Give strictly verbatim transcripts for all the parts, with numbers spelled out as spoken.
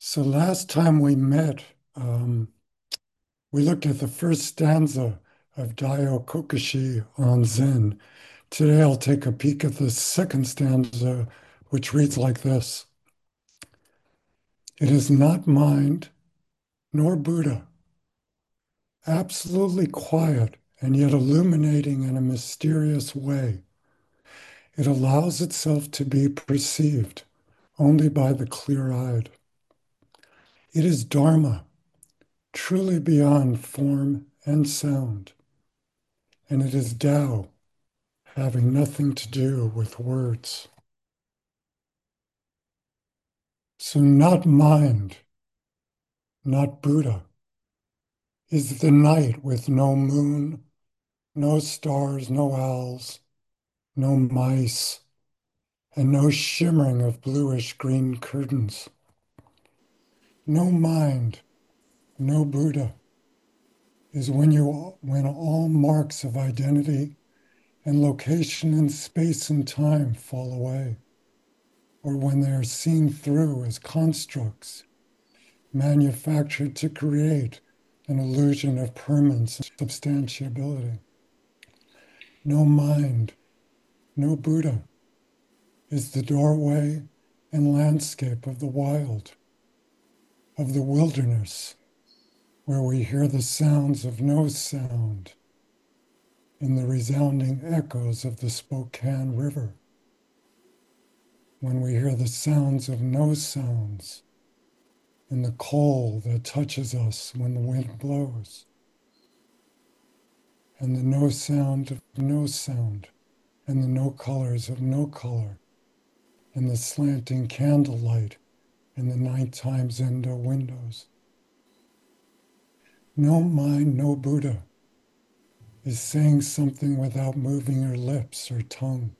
So last time we met, um, we looked at the first stanza of Dio Kokushi on Zen. Today I'll take a peek at the second stanza, which reads like this. It is not mind nor Buddha, absolutely quiet and yet illuminating in a mysterious way. It allows itself to be perceived only by the clear-eyed. It is Dharma, truly beyond form and sound, and it is Tao, having nothing to do with words. So, not mind, not Buddha, is the night with no moon, no stars, no owls, no mice, and no shimmering of bluish green curtains. No mind, no Buddha, is when you when all marks of identity and location in space and time fall away, or when they are seen through as constructs manufactured to create an illusion of permanence and substantiability. No mind, no Buddha is the doorway and landscape of the wild, of the wilderness, where we hear the sounds of no sound in the resounding echoes of the Spokane River, when we hear the sounds of no sounds in the coal that touches us when the wind blows, and the no sound of no sound, and the no colors of no color, and the slanting candlelight in the nighttime Zendo windows. No mind, no Buddha is saying something without moving your lips or tongue.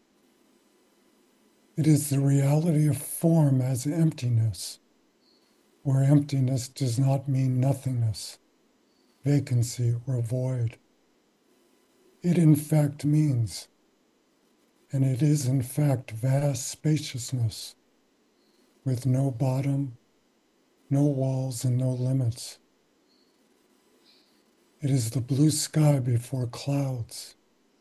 It is the reality of form as emptiness, where emptiness does not mean nothingness, vacancy, or void. It in fact means, and it is in fact vast spaciousness, with no bottom, no walls, and no limits. It is the blue sky before clouds.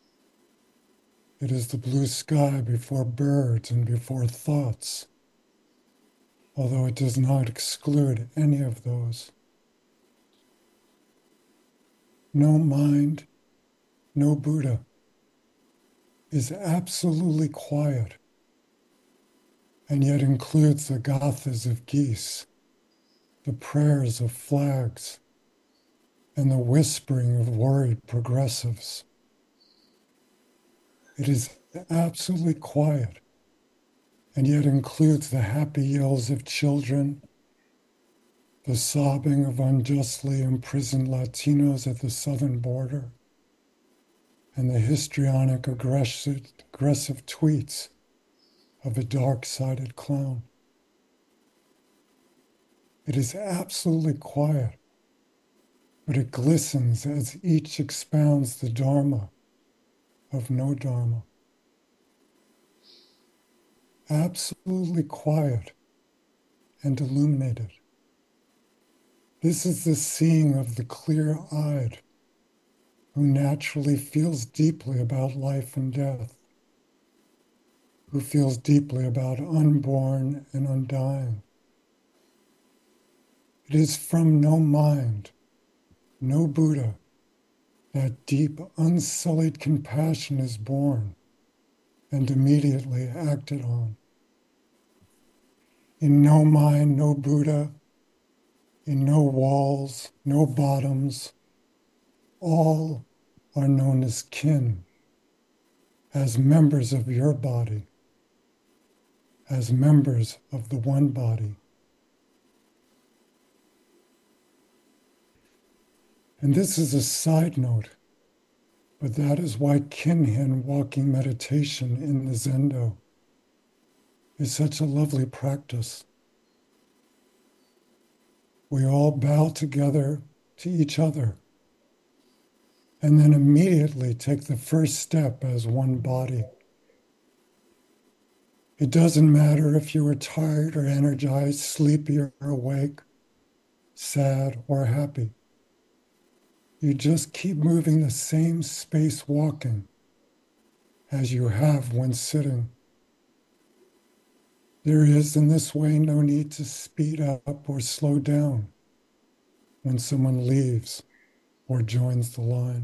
It is the blue sky before birds and before thoughts, although it does not exclude any of those. No mind, no Buddha is absolutely quiet, and yet includes the gathas of geese, the prayers of flags, and the whispering of worried progressives. It is absolutely quiet, and yet includes the happy yells of children, the sobbing of unjustly imprisoned Latinos at the southern border, and the histrionic aggressive, aggressive tweets of a dark-sided clown. It is absolutely quiet, but it glistens as each expounds the Dharma of no Dharma. Absolutely quiet and illuminated. This is the seeing of the clear-eyed, who naturally feels deeply about life and death, who feels deeply about unborn and undying. It is from no mind, no Buddha, that deep, unsullied compassion is born and immediately acted on. In no mind, no Buddha, in no walls, no bottoms, all are known as kin, as members of your body, as members of the one body. And this is a side note, but that is why Kinhin walking meditation in the Zendo is such a lovely practice. We all bow together to each other and then immediately take the first step as one body. It doesn't matter if you are tired or energized, sleepy or awake, sad or happy. You just keep moving the same space walking as you have when sitting. There is, in this way, no need to speed up or slow down when someone leaves or joins the line.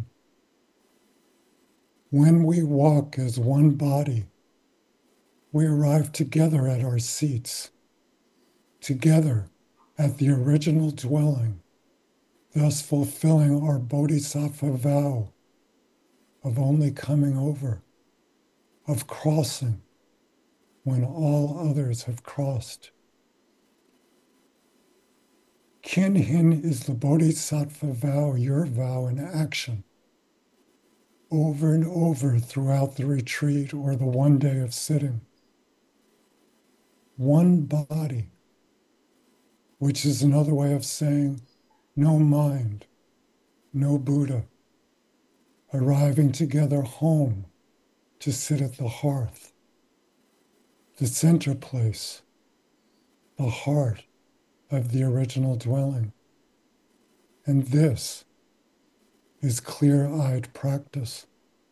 When we walk as one body, we arrive together at our seats, together at the original dwelling, thus fulfilling our bodhisattva vow of only coming over, of crossing when all others have crossed. Kinhin is the bodhisattva vow, your vow in action, over and over throughout the retreat or the one day of sitting. One body, which is another way of saying no mind, no Buddha, arriving together home to sit at the hearth, the center place, the heart of the original dwelling. And this is clear-eyed practice.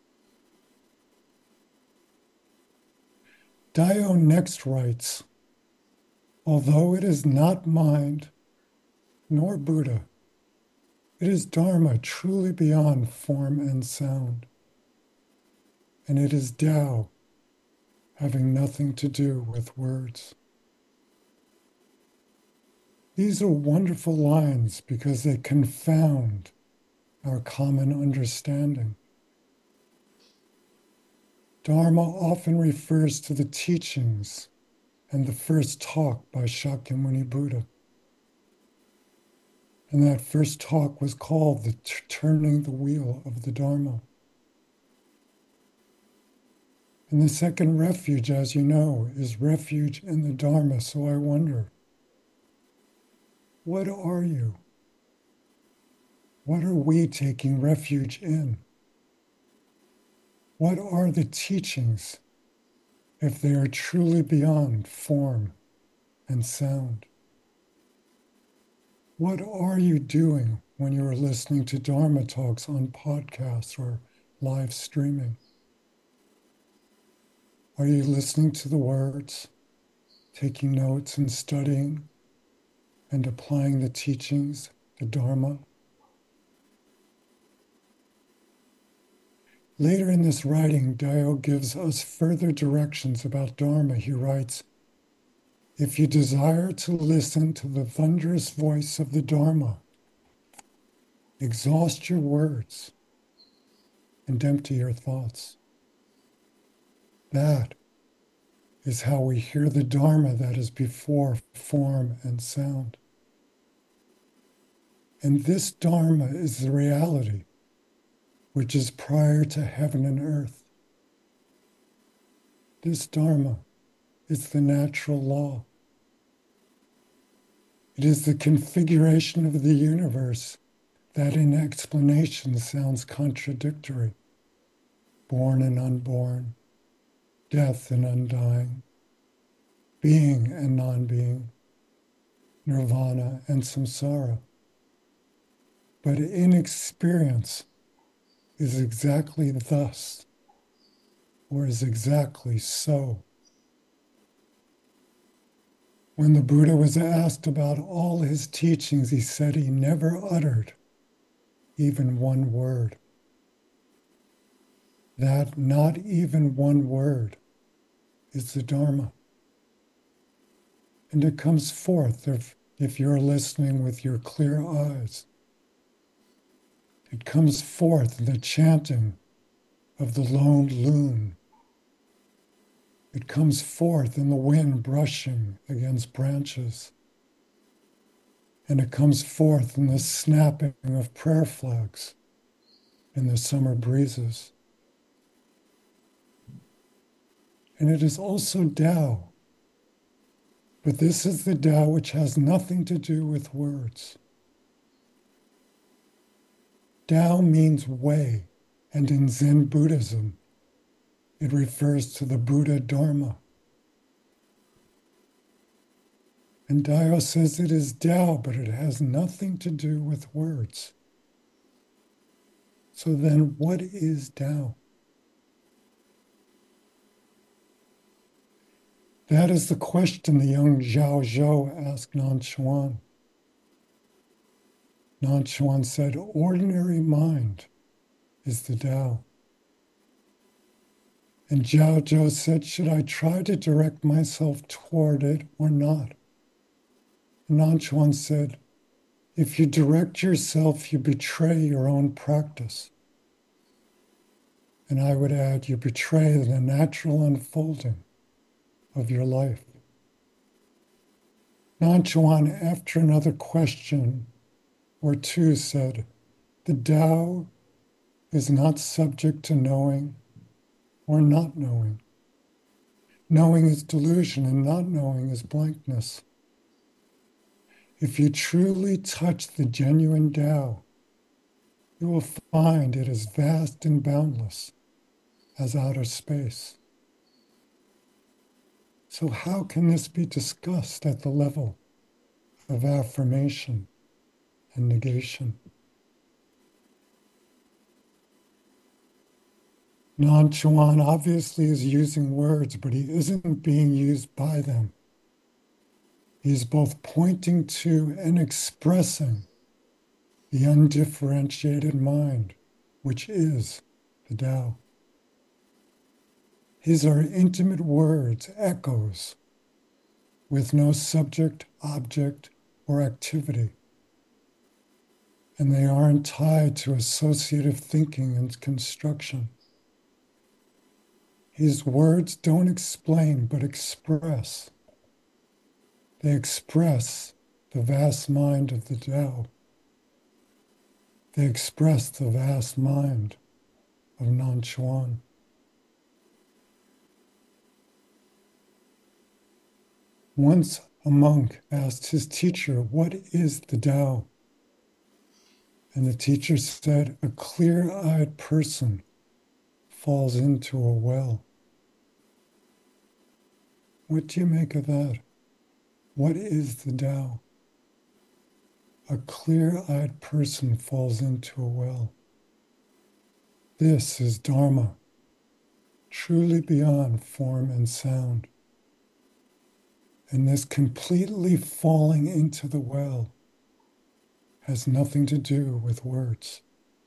Dio next writes, although it is not mind nor Buddha, it is Dharma truly beyond form and sound. And it is Tao having nothing to do with words. These are wonderful lines because they confound our common understanding. Dharma often refers to the teachings and the first talk by Shakyamuni Buddha. And that first talk was called the t- Turning the Wheel of the Dharma. And the second refuge, as you know, is refuge in the Dharma. So I wonder, what are you? What are we taking refuge in? What are the teachings if they are truly beyond form and sound? What are you doing when you are listening to Dharma talks on podcasts or live streaming? Are you listening to the words, taking notes and studying and applying the teachings, the Dharma? Later in this writing, Dio gives us further directions about Dharma. He writes, if you desire to listen to the thunderous voice of the Dharma, exhaust your words and empty your thoughts. That is how we hear the Dharma that is before form and sound. And this Dharma is the reality which is prior to heaven and earth. This Dharma is the natural law. It is the configuration of the universe that in explanation sounds contradictory. Born and unborn, death and undying, being and non-being, nirvana and samsara. But in experience is exactly thus, or is exactly so. When the Buddha was asked about all his teachings, he said he never uttered even one word. That not even one word is the Dharma. And it comes forth if, if you're listening with your clear eyes. It comes forth in the chanting of the lone loon. It comes forth in the wind brushing against branches. And it comes forth in the snapping of prayer flags in the summer breezes. And it is also Tao. But this is the Tao which has nothing to do with words. Tao means way, and in Zen Buddhism, it refers to the Buddha Dharma. And Dio says it is Tao, but it has nothing to do with words. So then what is Tao? That is the question the young Zhao Zhou asked Nan Chuan. Nan Chuan said, ordinary mind is the Tao. And Zhao Zhou said, should I try to direct myself toward it or not? And Nan Chuan said, if you direct yourself, you betray your own practice. And I would add, you betray the natural unfolding of your life. Nan Chuan, after another question or two, said, the Tao is not subject to knowing or not knowing. Knowing is delusion and not knowing is blankness. If you truly touch the genuine Tao, you will find it is vast and boundless as outer space. So how can this be discussed at the level of affirmation and negation? Nan Chuan obviously is using words, but he isn't being used by them. He's both pointing to and expressing the undifferentiated mind, which is the Tao. His are intimate words, echoes, with no subject, object, or activity. And they aren't tied to associative thinking and construction. His words don't explain, but express. They express the vast mind of the Tao. They express the vast mind of Nan Chuan. Once a monk asked his teacher, what is the Tao? And the teacher said, a clear-eyed person falls into a well. What do you make of that? What is the Tao? A clear-eyed person falls into a well. This is Dharma, truly beyond form and sound. And this completely falling into the well has nothing to do with words.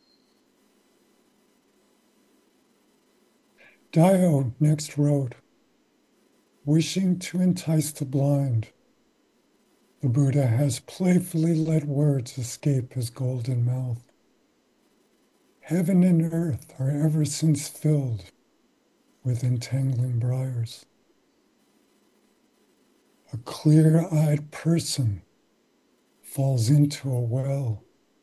Dio next wrote, wishing to entice the blind, the Buddha has playfully let words escape his golden mouth. Heaven and earth are ever since filled with entangling briars. A clear-eyed person falls into a well.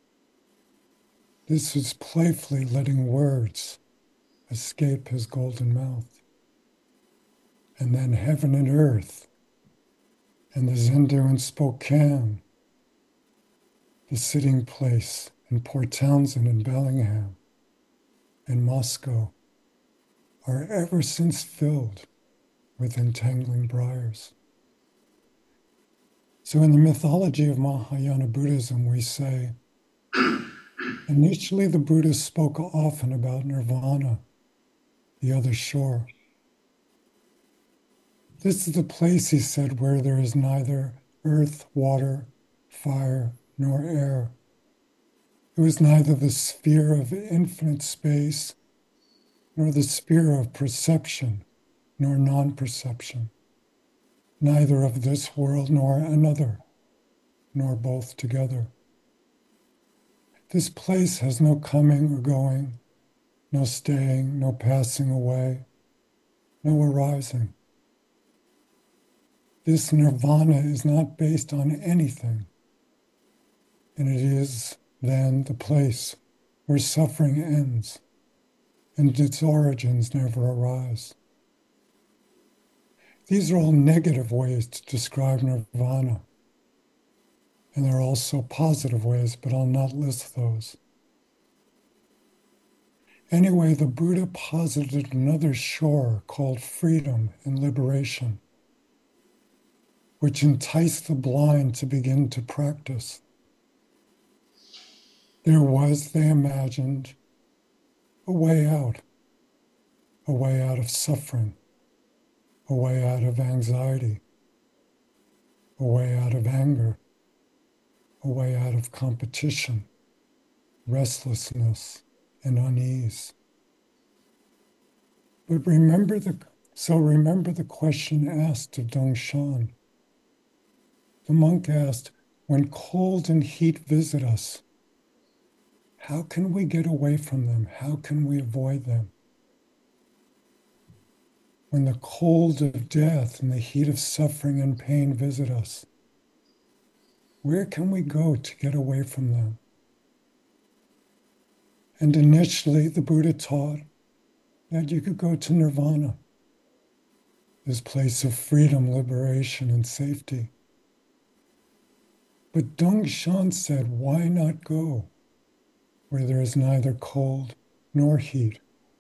This is playfully letting words escape his golden mouth. And then heaven and earth, and the Zendu in Spokane, the sitting place in Port Townsend and Bellingham, and Moscow, are ever since filled with entangling briars. So in the mythology of Mahayana Buddhism, we say, initially the Buddha spoke often about nirvana, the other shore. This is the place, he said, where there is neither earth, water, fire, nor air. It was neither the sphere of infinite space, nor the sphere of perception, nor non-perception, neither of this world nor another, nor both together. This place has no coming or going, no staying, no passing away, no arising. This nirvana is not based on anything, and it is then the place where suffering ends and its origins never arise. These are all negative ways to describe nirvana, and there are also positive ways, but I'll not list those. Anyway, the Buddha posited another shore called freedom and liberation, which entice the blind to begin to practice. There was, they imagined, a way out, a way out of suffering, a way out of anxiety, a way out of anger, a way out of competition, restlessness, and unease. But remember the so remember the question asked of Dongshan. The monk asked, when cold and heat visit us, how can we get away from them? How can we avoid them? When the cold of death and the heat of suffering and pain visit us, where can we go to get away from them? And initially, the Buddha taught that you could go to nirvana, this place of freedom, liberation, and safety. But Dongshan said, why not go where there is neither cold nor heat?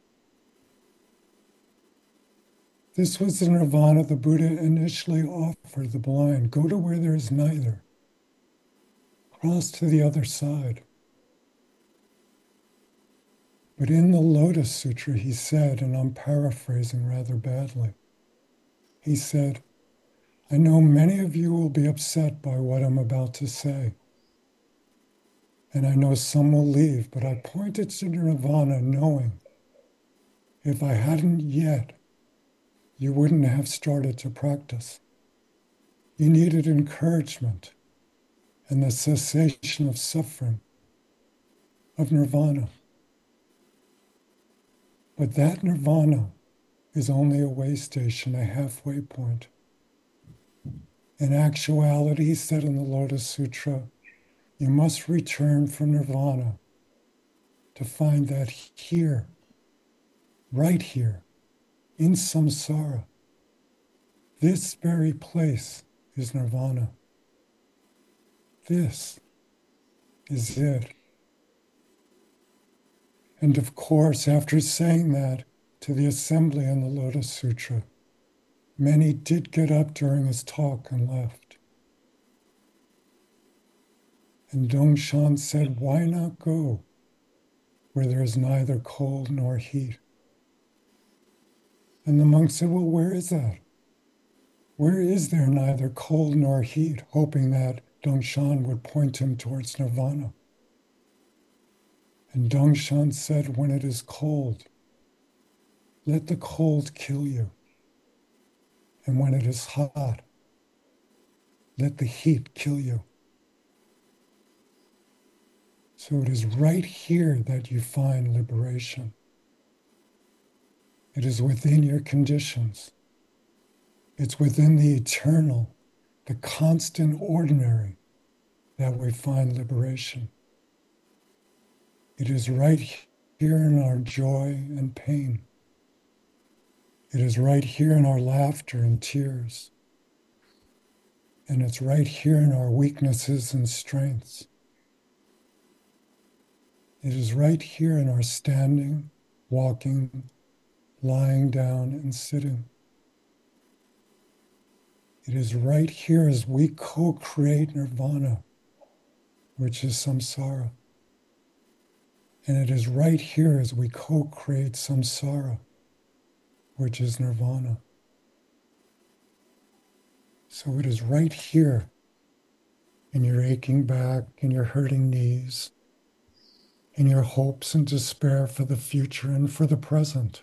This was the nirvana the Buddha initially offered the blind. Go to where there is neither. Cross to the other side. But in the Lotus Sutra, he said, and I'm paraphrasing rather badly, he said, I know many of you will be upset by what I'm about to say. And I know some will leave, but I pointed to nirvana knowing if I hadn't yet, you wouldn't have started to practice. You needed encouragement and the cessation of suffering, of nirvana. But that nirvana is only a way station, a halfway point. In actuality, he said in the Lotus Sutra, you must return from nirvana to find that here, right here, in samsara, this very place is nirvana. This is it. And of course, after saying that to the assembly in the Lotus Sutra, many did get up during his talk and left. And Dongshan said, why not go where there is neither cold nor heat? And the monk said, well, where is that? Where is there neither cold nor heat? Hoping that Dongshan would point him towards nirvana. And Dongshan said, when it is cold, let the cold kill you. And when it is hot, let the heat kill you. So it is right here that you find liberation. It is within your conditions. It's within the eternal, the constant ordinary that we find liberation. It is right here in our joy and pain. It is right here in our laughter and tears. And it's right here in our weaknesses and strengths. It is right here in our standing, walking, lying down, and sitting. It is right here as we co-create nirvana, which is samsara. And it is right here as we co-create samsara, which is nirvana. So it is right here in your aching back, in your hurting knees, in your hopes and despair for the future and for the present.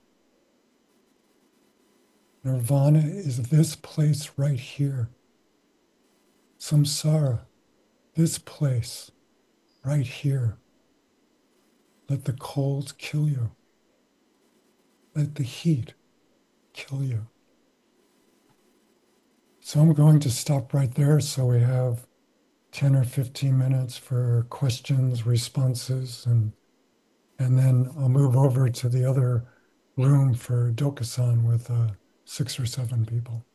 Nirvana is this place right here. Samsara, this place right here. Let the cold kill you. Let the heat kill you. So I'm going to stop right there so we have ten or fifteen minutes for questions, responses, and and then I'll move over to the other room for Dokusan with uh, six or seven people.